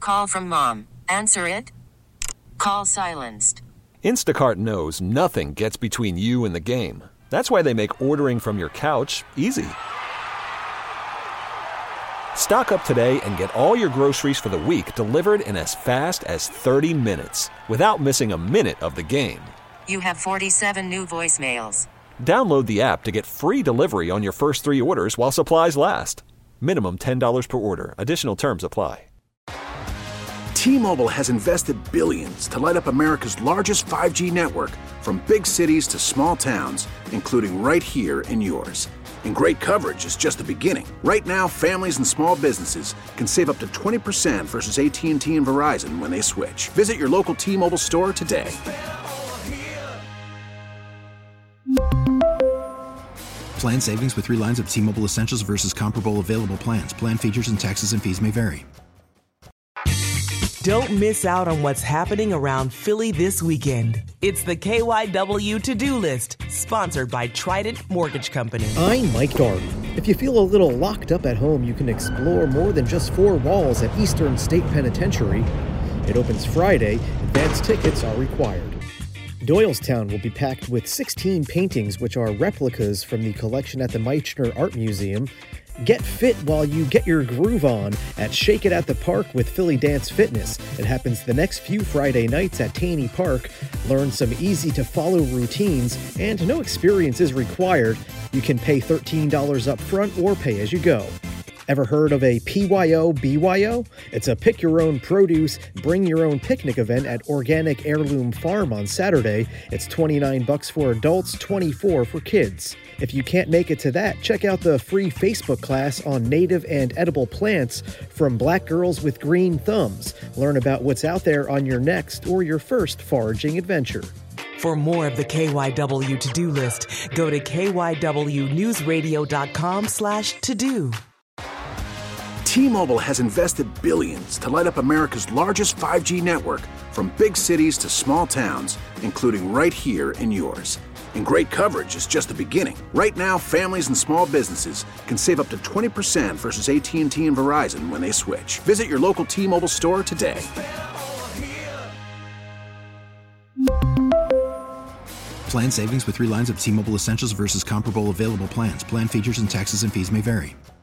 call from mom. Answer it. Call silenced. Instacart knows nothing gets between you and the game. That's why they make ordering from your couch easy. Stock up today and get all your groceries for the week delivered in as fast as 30 minutes without missing a minute of the game. You have 47 new voicemails. Download the app to get free delivery on your first 3 orders while supplies last. Minimum $10 per order. Additional terms apply. T-Mobile has invested billions to light up America's largest 5G network, from big cities to small towns, including right here in yours. And great coverage is just the beginning. Right now, families and small businesses can save up to 20% versus AT&T and Verizon when they switch. Visit your local T-Mobile store today. Plan savings with 3 lines of T-Mobile Essentials versus comparable available plans. Plan features and taxes and fees may vary. Don't miss out on what's happening around Philly this weekend. It's the KYW To-Do List, sponsored by Trident Mortgage Company. I'm Mike Darby. If you feel a little locked up at home, you can explore more than just 4 walls at Eastern State Penitentiary. It opens Friday. Advance tickets are required. Doylestown will be packed with 16 paintings, which are replicas from the collection at the Meichner Art Museum. Get fit while you get your groove on at Shake It at the Park with Philly Dance Fitness. It happens the next few Friday nights at Taney Park. Learn some easy-to-follow routines, and no experience is required. You can pay $13 up front or pay as you go. Ever heard of a PYO-BYO? It's a pick-your-own-produce, bring-your-own-picnic event at Organic Heirloom Farm on Saturday. It's $29 for adults, $24 for kids. If you can't make it to that, check out the free Facebook class on native and edible plants from Black Girls with Green Thumbs. Learn about what's out there on your next or your first foraging adventure. For more of the KYW To-Do List, go to kywnewsradio.com/to-do. T-Mobile has invested billions to light up America's largest 5G network, from big cities to small towns, including right here in yours. And great coverage is just the beginning. Right now, families and small businesses can save up to 20% versus AT&T and Verizon when they switch. Visit your local T-Mobile store today. Plan savings with 3 lines of T-Mobile Essentials versus comparable available plans. Plan features and taxes and fees may vary.